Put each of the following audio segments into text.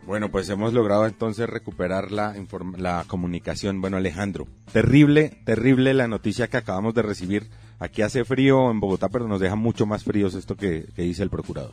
Bueno, pues hemos logrado entonces recuperar la comunicación. Bueno, Alejandro, terrible la noticia que acabamos de recibir. Aquí hace frío en Bogotá, pero nos deja mucho más fríos esto que dice el procurador.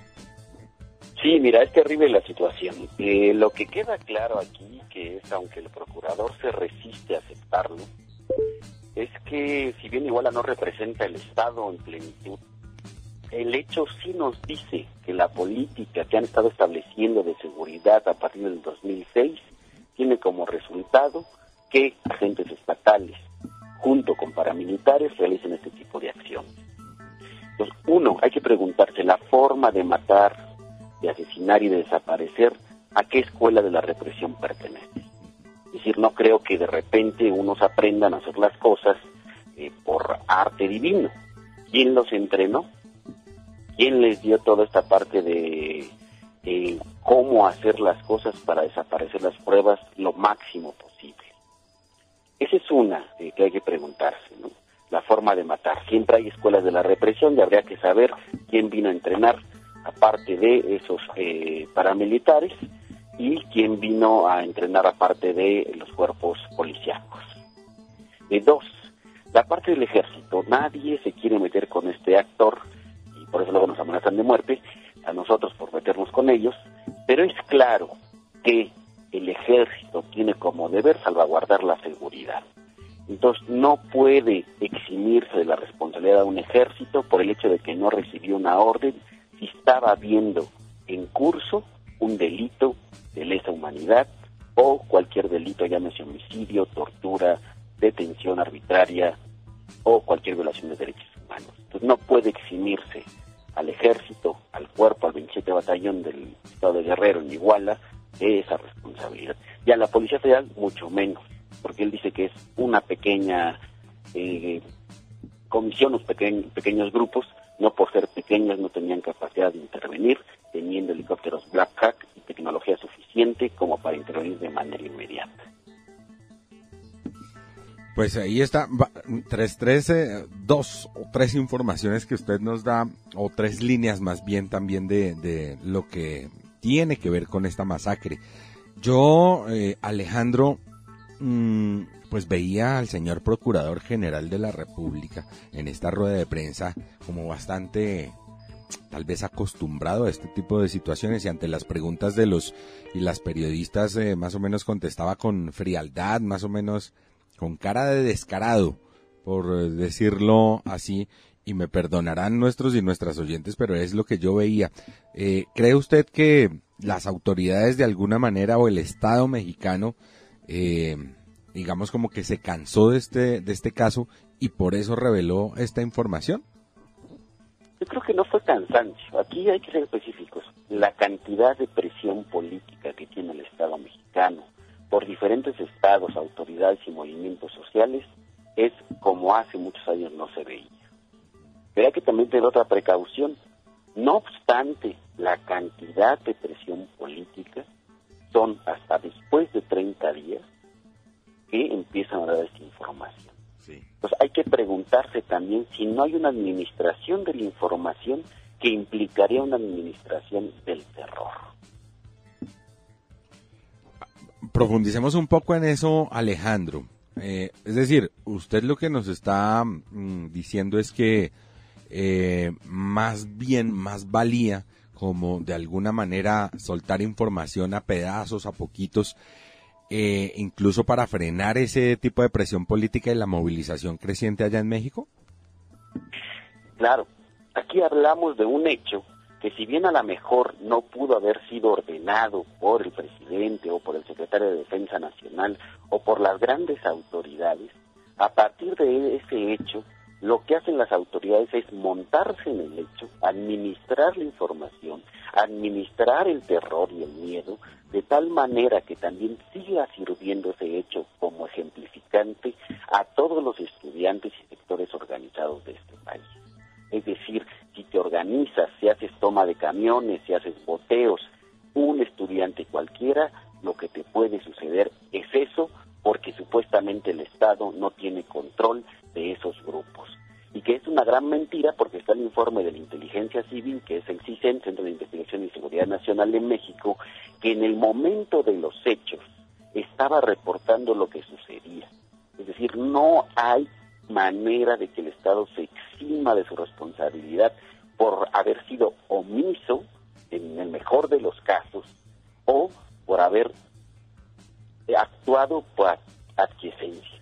Sí, mira, es terrible la situación. Lo que queda claro aquí, que es, aunque el procurador se resiste a aceptarlo, es que si bien Iguala no representa el Estado en plenitud, el hecho sí nos dice que la política que han estado estableciendo de seguridad a partir del 2006 tiene como resultado que agentes estatales, junto con paramilitares, realicen este tipo de acciones. Entonces, uno, hay que preguntarse la forma de matar, de asesinar y de desaparecer, ¿a qué escuela de la represión pertenece? Es decir, no creo que de repente unos aprendan a hacer las cosas por arte divino. ¿Quién los entrenó? ¿Quién les dio toda esta parte de cómo hacer las cosas para desaparecer las pruebas lo máximo posible? Esa es una que hay que preguntarse, ¿no? La forma de matar. Siempre hay escuelas de la represión y habría que saber quién vino a entrenar, aparte de esos paramilitares, y quién vino a entrenar aparte de los cuerpos policíacos. Dos, la parte del ejército. Nadie se quiere meter con este actor, y por eso luego nos amenazan de muerte, a nosotros por meternos con ellos, pero es claro que el ejército tiene como deber salvaguardar la seguridad. Entonces no puede eximirse de la responsabilidad de un ejército por el hecho de que no recibió una orden si estaba habiendo en curso un delito de lesa humanidad o cualquier delito, llámese homicidio, tortura, detención arbitraria o cualquier violación de derechos humanos. Entonces no puede eximirse al ejército, al cuerpo, al 27 batallón del estado de Guerrero en Iguala de esa responsabilidad. Y a la Policía Federal mucho menos, porque él dice que es una pequeña comisión, unos pequeños grupos, no por ser pequeños no tenían capacidad de intervenir, teniendo helicópteros Black Hawk y tecnología suficiente como para intervenir de manera inmediata. Pues ahí está, dos o tres informaciones que usted nos da, o tres líneas más bien también de lo que tiene que ver con esta masacre. Yo, Alejandro, pues veía al señor Procurador General de la República en esta rueda de prensa como bastante, tal vez acostumbrado a este tipo de situaciones, y ante las preguntas de las periodistas más o menos contestaba con frialdad, más o menos con cara de descarado, por decirlo así, y me perdonarán nuestros y nuestras oyentes, pero es lo que yo veía. ¿Cree usted que las autoridades de alguna manera o el Estado mexicano, digamos como que se cansó de este caso y por eso reveló esta información? Yo creo que no fue cansancio. Aquí hay que ser específicos. La cantidad de presión política que tiene el Estado mexicano por diferentes estados, autoridades y movimientos sociales es como hace muchos años no se veía. Pero hay que también tener otra precaución. No obstante, la cantidad de presión política son hasta después de 30 días que empiezan a dar esta información. Sí. Entonces hay que preguntarse también si no hay una administración de la información que implicaría una administración del terror. Profundicemos un poco en eso, Alejandro. Es decir, usted lo que nos está diciendo es que más valía como de alguna manera soltar información a pedazos, a poquitos, incluso para frenar ese tipo de presión política y la movilización creciente allá en México. Claro, aquí hablamos de un hecho que si bien a lo mejor no pudo haber sido ordenado por el presidente o por el secretario de Defensa Nacional o por las grandes autoridades, a partir de ese hecho, lo que hacen las autoridades es montarse en el hecho, administrar la información, administrar el terror y el miedo, de tal manera que también siga sirviendo ese hecho como ejemplificante a todos los estudiantes y sectores organizados de este país. Es decir, si te organizas, si haces toma de camiones, si haces boteos, un estudiante cualquiera, lo que te puede suceder es eso, porque supuestamente el Estado no tiene control de esos grupos. Y que es una gran mentira porque está el informe de la Inteligencia Civil, que es el CISEN, Centro de Investigación y Seguridad Nacional, Nacional de México, que en el momento de los hechos estaba reportando lo que sucedía. Es decir, no hay manera de que el Estado se exima de su responsabilidad por haber sido omiso, en el mejor de los casos, o por haber actuado por aquiescencia.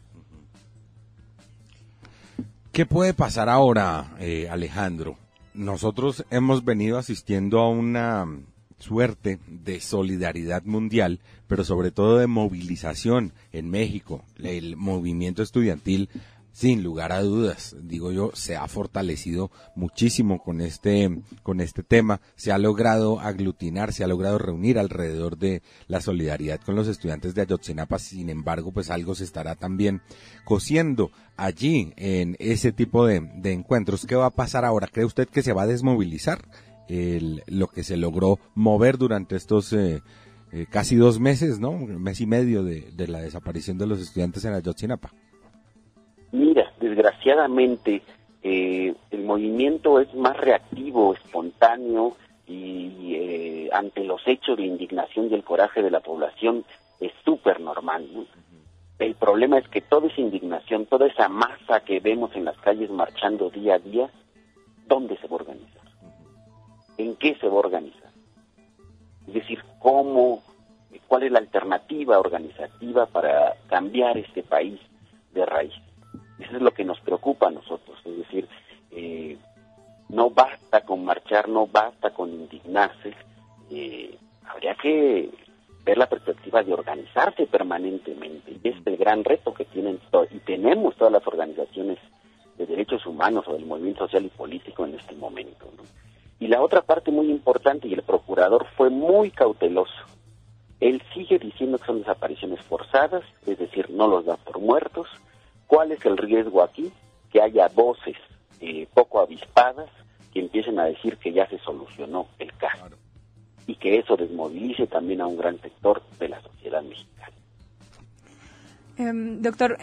¿Qué puede pasar ahora, Alejandro? Nosotros hemos venido asistiendo a una suerte de solidaridad mundial, pero sobre todo de movilización en México. El movimiento estudiantil, sin lugar a dudas, digo yo, se ha fortalecido muchísimo con este tema, se ha logrado aglutinar, se ha logrado reunir alrededor de la solidaridad con los estudiantes de Ayotzinapa. Sin embargo, pues algo se estará también cociendo allí en ese tipo de encuentros. ¿Qué va a pasar ahora? ¿Cree usted que se va a desmovilizar lo que se logró mover durante estos casi 2 meses, ¿no? 1 mes y medio de la desaparición de los estudiantes en Ayotzinapa? Mira, desgraciadamente el movimiento es más reactivo, espontáneo y ante los hechos de indignación y el coraje de la población es súper normal, ¿no? El problema es que toda esa indignación, toda esa masa que vemos en las calles marchando día a día, ¿dónde se va a organizar? ¿En qué se va a organizar? Es decir, ¿cuál es la alternativa organizativa para cambiar este país de raíz? Eso es lo que nos preocupa a nosotros, es decir, no basta con marchar, no basta con indignarse, habría que ver la perspectiva de organizarse permanentemente, y es el gran reto que tenemos todas las organizaciones de derechos humanos o del movimiento social y político en este momento, ¿no? Y la otra parte muy importante, y el procurador fue muy cauteloso, él sigue diciendo que son desapariciones forzadas, es decir, no los da por muertos. ¿Cuál es el riesgo aquí? Que haya voces poco avispadas que empiecen a decir que ya se solucionó el caso, claro, y que eso desmovilice también a un gran sector de la sociedad mexicana. Doctor,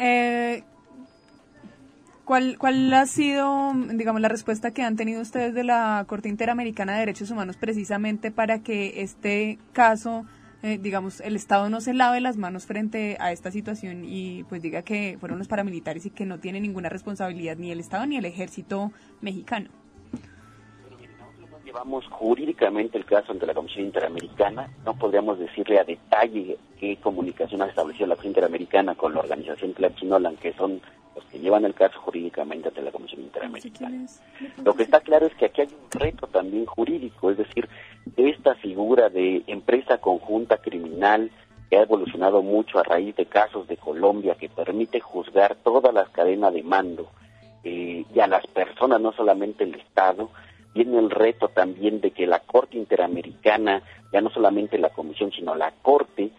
¿cuál ha sido, digamos, la respuesta que han tenido ustedes de la Corte Interamericana de Derechos Humanos precisamente para que este caso, digamos, el Estado no se lave las manos frente a esta situación y pues diga que fueron los paramilitares y que no tiene ninguna responsabilidad ni el Estado ni el ejército mexicano? Nosotros llevamos jurídicamente el caso ante la Comisión Interamericana, no podríamos decirle a detalle qué comunicación ha establecido la Comisión Interamericana con la organización Tlachinolan, que son los que llevan el caso jurídicamente ante la Comisión Interamericana. Lo que está claro es que aquí hay un reto también jurídico, es decir, esta figura de empresa conjunta criminal que ha evolucionado mucho a raíz de casos de Colombia, que permite juzgar todas las cadenas de mando y a las personas, no solamente el Estado. Viene el reto también de que la Corte Interamericana, ya no solamente la Comisión, sino la Corte,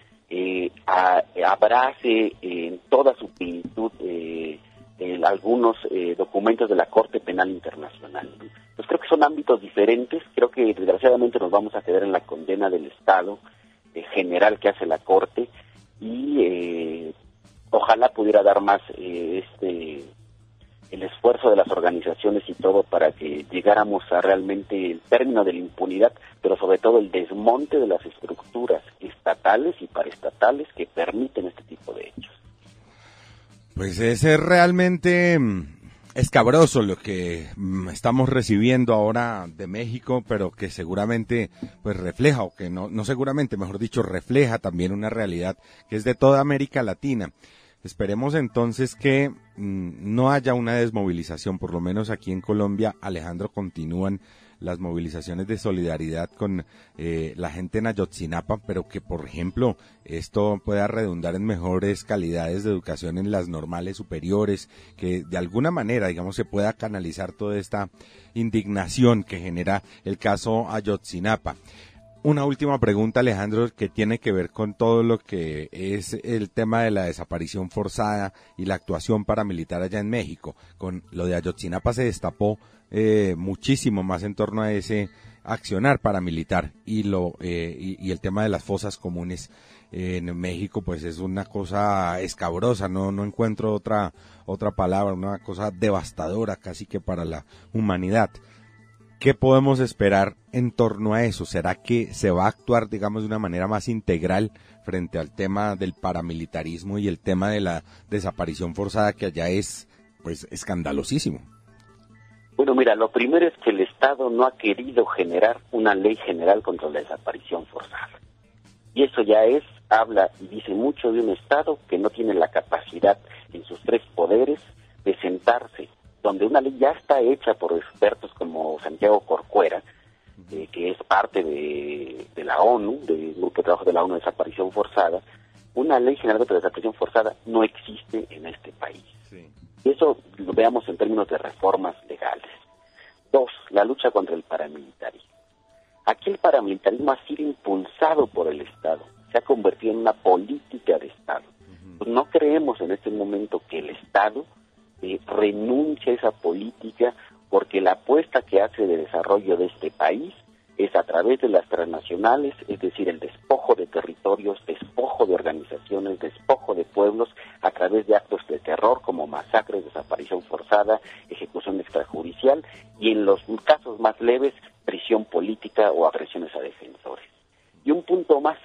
abrace en toda su plenitud algunos documentos de la Corte Penal Internacional. Pues creo que son ámbitos diferentes, creo que desgraciadamente nos vamos a quedar en la condena del Estado general que hace la Corte y ojalá pudiera dar más el esfuerzo de las organizaciones y todo para que llegáramos a realmente el término de la impunidad, pero sobre todo el desmonte de las estructuras estatales y paraestatales que permiten este tipo de hechos. Pues es realmente escabroso lo que estamos recibiendo ahora de México, pero que seguramente pues refleja, o que no seguramente, mejor dicho, refleja también una realidad que es de toda América Latina. Esperemos entonces que no haya una desmovilización, por lo menos aquí en Colombia, Alejandro, continúan las movilizaciones de solidaridad con la gente en Ayotzinapa, pero que, por ejemplo, esto pueda redundar en mejores calidades de educación en las normales superiores, que de alguna manera, digamos, se pueda canalizar toda esta indignación que genera el caso Ayotzinapa. Una última pregunta, Alejandro, que tiene que ver con todo lo que es el tema de la desaparición forzada y la actuación paramilitar allá en México. Con lo de Ayotzinapa se destapó muchísimo más en torno a ese accionar paramilitar y el tema de las fosas comunes en México, pues es una cosa escabrosa, no encuentro otra palabra, una cosa devastadora casi que para la humanidad. ¿qué podemos esperar en torno a eso? ¿Será que se va a actuar, digamos, de una manera más integral frente al tema del paramilitarismo y el tema de la desaparición forzada, que allá es, pues, escandalosísimo? Bueno, mira, lo primero es que el Estado no ha querido generar una ley general contra la desaparición forzada. Y eso ya habla y dice mucho de un Estado que no tiene la capacidad en sus tres poderes de sentarse, donde una ley ya está hecha por expertos como Santiago Corcuera, que es parte de la ONU, del Grupo de Trabajo de la ONU de Desaparición Forzada. Una ley general contra la desaparición forzada no existe en este país. Sí. Y eso lo veamos en términos de reformas legales. 2, la lucha contra el paramilitarismo. Aquí el paramilitarismo ha sido impulsado por el Estado, se ha convertido en una política de Estado. Pues no creemos en este momento que el Estado renuncie a esa política, porque la apuesta que hace de desarrollo de este país es a través de las transnacionales, es decir, el despojo de territorios, despojo de organizaciones, despojo de pueblos, a través de actos de terror como masacres, desaparición forzada, ejecución extrajudicial y en los casos más leves, prisión política o agresiones a defensores. Y un punto más,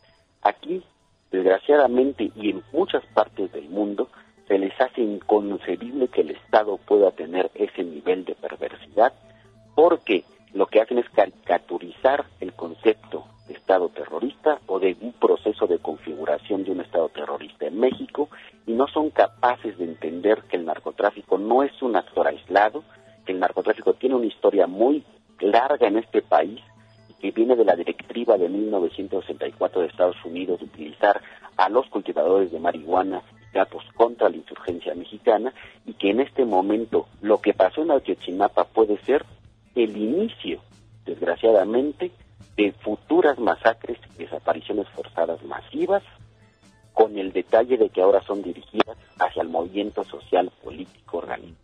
aquí, desgraciadamente y en muchas partes del mundo, se les hace inconcebible que el Estado pueda tener ese nivel de perversidad, porque lo que hacen es caricaturizar el concepto de Estado terrorista o de un proceso de configuración de un Estado terrorista en México, y no son capaces de entender que el narcotráfico no es un actor aislado, que el narcotráfico tiene una historia muy larga en este país y que viene de la directiva de 1964 de Estados Unidos de utilizar a los cultivadores de marihuana y capos contra la insurgencia mexicana, y que en este momento lo que pasó en Ayotzinapa puede ser el inicio, desgraciadamente, de futuras masacres y desapariciones forzadas masivas, con el detalle de que ahora son dirigidas hacia el movimiento social político organizado.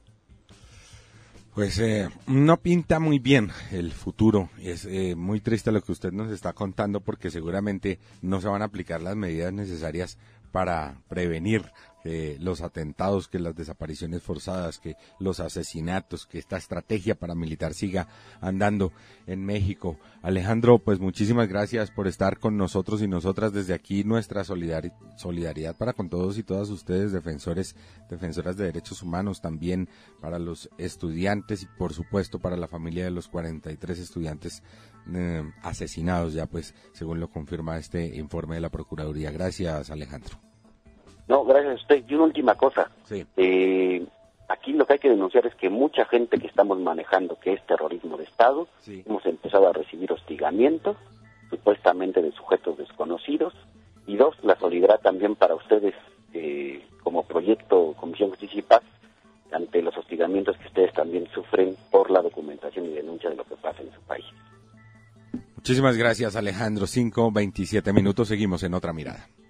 Pues no pinta muy bien el futuro. Es muy triste lo que usted nos está contando, porque seguramente no se van a aplicar las medidas necesarias para prevenir los atentados, que las desapariciones forzadas, que los asesinatos, que esta estrategia paramilitar siga andando en México. Alejandro, pues muchísimas gracias por estar con nosotros y nosotras. Desde aquí nuestra solidaridad para con todos y todas ustedes, defensoras de derechos humanos, también para los estudiantes y por supuesto para la familia de los 43 estudiantes asesinados ya, pues según lo confirma este informe de la Procuraduría. Gracias, Alejandro. No, gracias a usted. Y una última cosa. Sí. Aquí lo que hay que denunciar es que mucha gente que estamos manejando, que es terrorismo de Estado, sí, hemos empezado a recibir hostigamiento, supuestamente de sujetos desconocidos. Y 2, la solidaridad también para ustedes como proyecto Comisión Justicia y Paz, ante los hostigamientos que ustedes también sufren por la documentación y denuncia de lo que pasa en su país. Muchísimas gracias, Alejandro. 5:27 minutos. Seguimos en Otra Mirada.